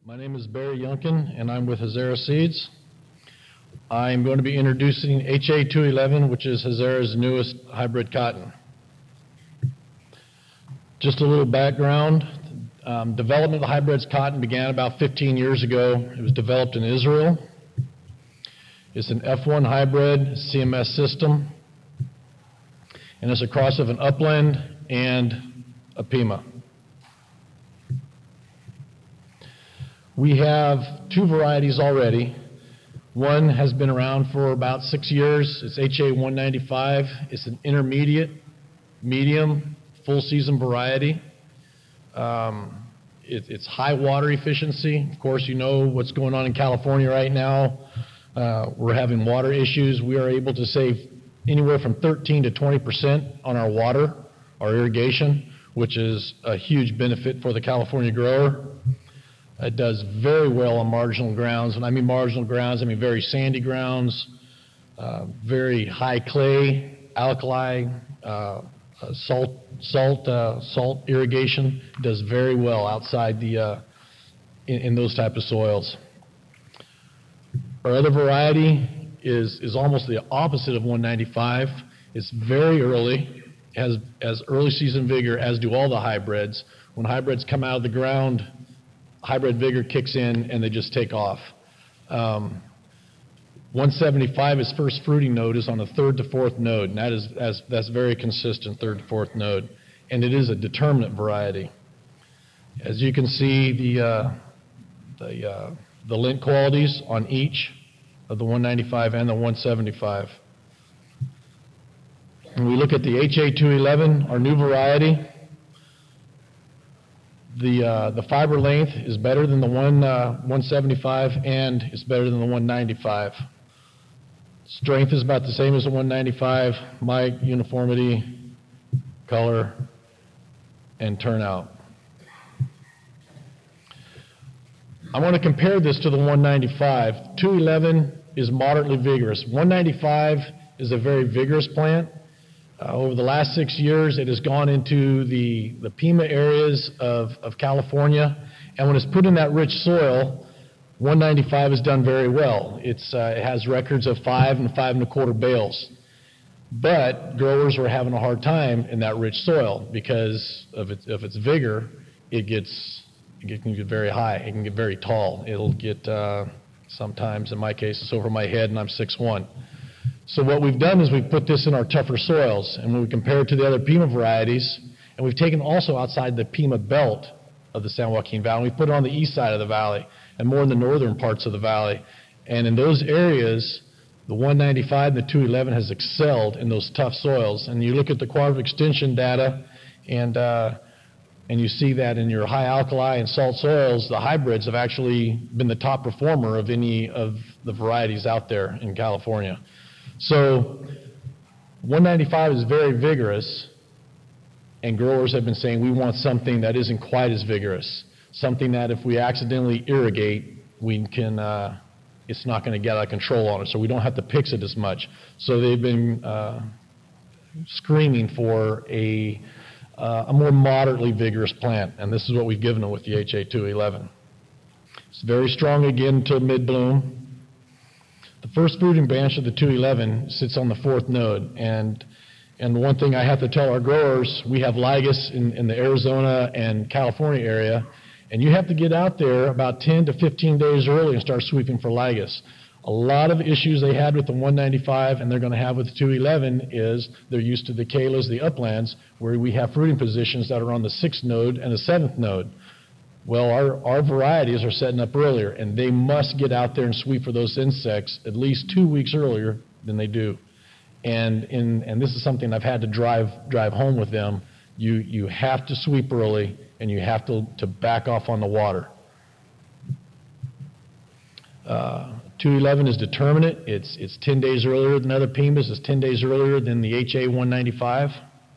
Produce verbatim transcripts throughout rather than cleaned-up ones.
My name is Barry Yunkin, and I'm with Hazara Seeds. I'm going to be introducing H A two eleven, which is Hazara's newest hybrid cotton. Just a little background. Um, development of the hybrid cotton began about fifteen years ago. It was developed in Israel. It's an F one hybrid C M S system, and it's a cross of an upland and a Pima. We have two varieties already. One has been around for about six years. It's H A one ninety-five. It's an intermediate, medium, full season variety. Um, it, it's high water efficiency. Of course, you know what's going on in California right now. Uh, we're having water issues. We are able to save anywhere from thirteen to twenty percent on our water, our irrigation, which is a huge benefit for the California grower. It does very well on marginal grounds. When I mean marginal grounds, I mean very sandy grounds, uh, very high clay, alkali, uh, salt, salt, uh, salt irrigation. It does very well outside the uh, in, in those type of soils. Our other variety is is almost the opposite of one ninety-five. It's very early, has has early season vigor, as do all the hybrids. When hybrids come out of the ground, hybrid vigor kicks in and they just take off. Um, one seventy-five, its first fruiting node, is on the third to fourth node, and that is that's, that's very consistent, third to fourth node, and it is a determinate variety. As you can see, the uh, the uh, the lint qualities on each of the one ninety-five and the one seventy-five. When we look at the H A two eleven, our new variety, The, uh, the fiber length is better than the one, uh, one seventy-five, and it's better than the one ninety-five. Strength is about the same as the one ninety-five, mic, uniformity, color, and turnout. I want to compare this to the one ninety-five. two eleven is moderately vigorous. one ninety-five is a very vigorous plant. Uh, over the last six years, it has gone into the, the Pima areas of, of California, and when it's put in that rich soil, one ninety-five has done very well. It's, uh, it has records of five and five and a quarter bales. But growers were having a hard time in that rich soil because of its, of its vigor. It gets, it can get very high. It can get very tall. It'll get, uh, sometimes, in my case, it's over my head, and I'm six one. So what we've done is we've put this in our tougher soils, and when we compare it to the other Pima varieties, and we've taken also outside the Pima belt of the San Joaquin Valley, and we put it on the east side of the valley and more in the northern parts of the valley. And in those areas, the one ninety-five and the two eleven has excelled in those tough soils. And you look at the quadruped extension data, and uh, and you see that in your high alkali and salt soils, the hybrids have actually been the top performer of any of the varieties out there in California. So one ninety-five is very vigorous, and growers have been saying we want something that isn't quite as vigorous, something that if we accidentally irrigate, we can, uh, it's not going to get out of control on it, so we don't have to pix it as much. So they've been uh, screaming for a, uh, a more moderately vigorous plant, and this is what we've given them with the H A two eleven. It's very strong again until mid-bloom. The first fruiting branch of the two eleven sits on the fourth node, and and the one thing I have to tell our growers, we have Lygus in, in the Arizona and California area, and you have to get out there about ten to fifteen days early and start sweeping for Lygus. A lot of issues they had with the one ninety-five and they're going to have with the two eleven is they're used to the Kalas, the uplands, where we have fruiting positions that are on the sixth node and the seventh node. Well, our, our varieties are setting up earlier, and they must get out there and sweep for those insects at least two weeks earlier than they do. And, in, and this is something I've had to drive, drive home with them. You, you have to sweep early, and you have to, to back off on the water. Uh, two eleven is determinate. It's, it's ten days earlier than other Pimas. It's ten days earlier than the H A one ninety-five.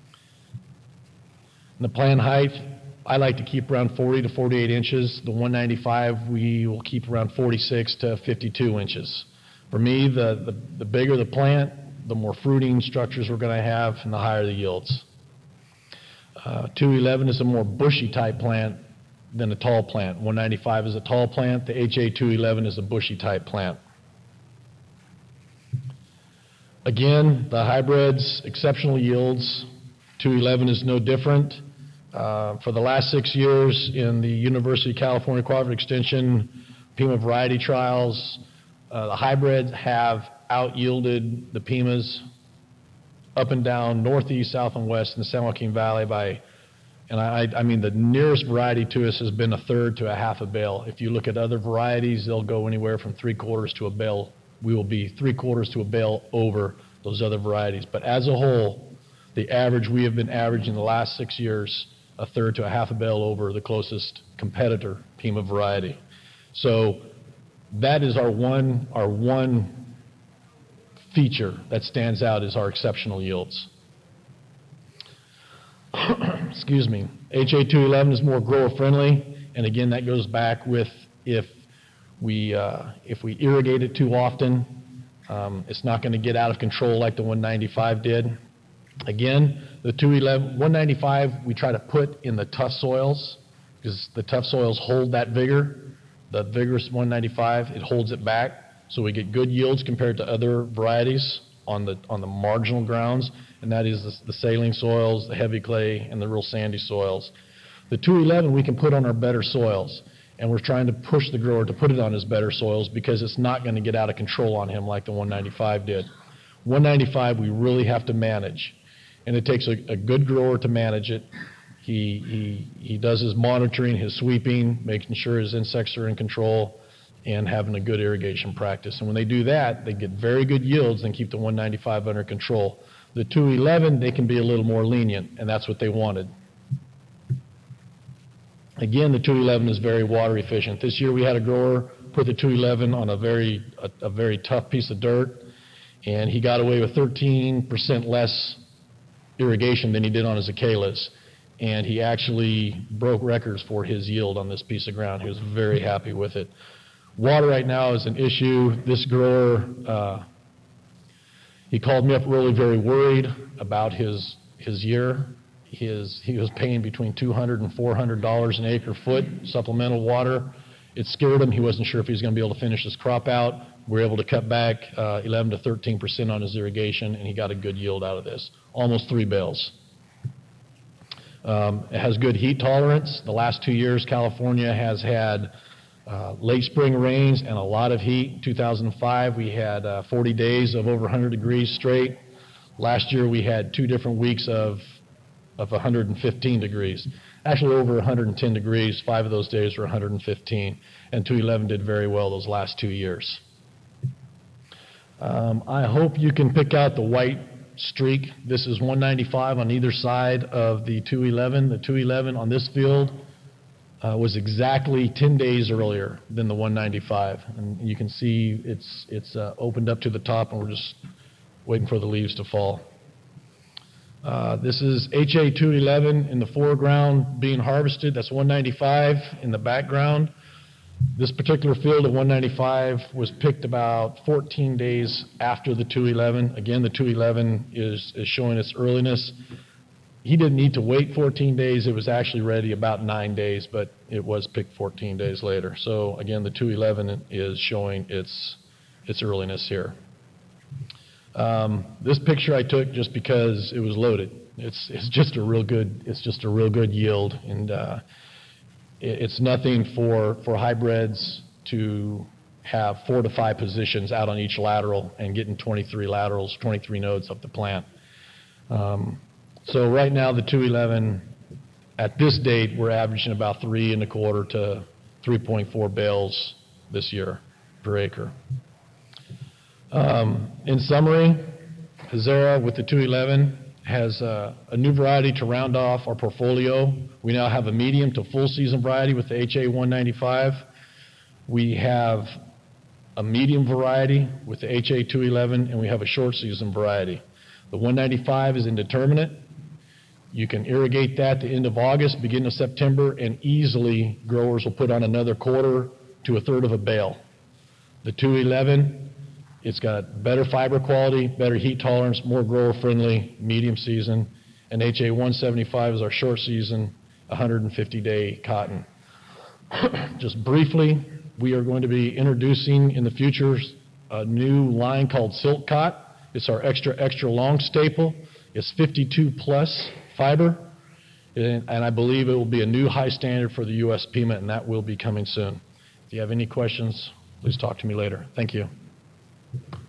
And the plant height, I like to keep around forty to forty-eight inches. The one ninety-five, we will keep around forty-six to fifty-two inches. For me, the, the, the bigger the plant, the more fruiting structures we're going to have, and the higher the yields. Uh, two eleven is a more bushy type plant. than a tall plant. one ninety-five is a tall plant. The H A two eleven is a bushy type plant. Again, the hybrids, exceptional yields. two eleven is no different. Uh, for the last six years in the University of California Cooperative Extension Pima variety trials, uh, the hybrids have out-yielded the Pimas up and down, northeast, south, and west in the San Joaquin Valley by, and I, I mean the nearest variety to us has been a third to a half a bale. If you look at other varieties, they'll go anywhere from three quarters to a bale. We will be three quarters to a bale over those other varieties. But as a whole, the average, we have been averaging the last six years a third to a half a bale over the closest competitor Pima variety. So that is our one, our one feature that stands out is our exceptional yields. Excuse me. H A two eleven is more grower friendly, and again that goes back with if we uh, if we irrigate it too often, um, it's not going to get out of control like the one ninety-five did. Again, the two eleven, one ninety-five we try to put in the tough soils because the tough soils hold that vigor. The vigorous one ninety-five, it holds it back, so we get good yields compared to other varieties on the on the marginal grounds, and that is the, the saline soils, the heavy clay, and the real sandy soils. The two eleven we can put on our better soils, and we're trying to push the grower to put it on his better soils because it's not going to get out of control on him like the one ninety-five did. one ninety-five we really have to manage, and it takes a, a good grower to manage it. He, he, he does his monitoring, his sweeping, making sure his insects are in control, and having a good irrigation practice. And when they do that, they get very good yields and keep the one ninety-five under control. The two eleven, they can be a little more lenient, and that's what they wanted. Again, the two eleven is very water efficient. This year we had a grower put the two eleven on a very, a, a very tough piece of dirt, and he got away with thirteen percent less irrigation than he did on his Acalas. And he actually broke records for his yield on this piece of ground. He was very happy with it. Water right now is an issue. This grower, uh, he called me up really very worried about his his year. His, he was paying between two hundred and four hundred dollars an acre foot supplemental water. It scared him. He wasn't sure if he was going to be able to finish his crop out. We were able to cut back uh, eleven to thirteen percent on his irrigation, and he got a good yield out of this, almost three bales. Um, it has good heat tolerance. The last two years, California has had uh, late spring rains and a lot of heat. two thousand five, we had uh, forty days of over one hundred degrees straight. Last year, we had two different weeks of, of one hundred fifteen degrees. Actually, over one hundred ten degrees. Five of those days were one hundred fifteen. And two eleven did very well those last two years. Um, I hope you can pick out the white streak. This is one ninety-five on either side of the two eleven. The two eleven on this field uh, was exactly ten days earlier than the one ninety-five. And you can see it's, it's uh, opened up to the top, and we're just waiting for the leaves to fall. Uh, this is H A two eleven in the foreground being harvested. That's one ninety-five in the background. This particular field at one ninety-five was picked about fourteen days after the two eleven. Again, the two eleven is, is showing its earliness. He didn't need to wait fourteen days. It was actually ready about nine days, but it was picked fourteen days later. So again, the two eleven is showing its, its earliness here. Um, this picture I took just because it was loaded. It's, it's just a real good, it's just a real good yield. And uh, it's nothing for, for hybrids to have four to five positions out on each lateral and getting twenty-three laterals, twenty-three nodes up the plant. Um, so right now the two eleven, at this date, we're averaging about three and a quarter to three point four bales this year per acre. Um, in summary, Hazara with the two eleven has uh, a new variety to round off our portfolio. We now have a medium to full season variety with the H A one ninety-five. We have a medium variety with the H A two eleven, and we have a short season variety. The one ninety-five is indeterminate. You can irrigate that the end of August, beginning of September, and easily growers will put on another quarter to a third of a bale. The two eleven, it's got better fiber quality, better heat tolerance, more grower friendly, medium season. And H A one seventy-five is our short season, one hundred fifty day cotton. Just briefly, we are going to be introducing in the future a new line called Silk-Cot. It's our extra, extra long staple. It's fifty-two plus fiber, and, and I believe it will be a new high standard for the U S P M A, and that will be coming soon. If you have any questions, please talk to me later. Thank you.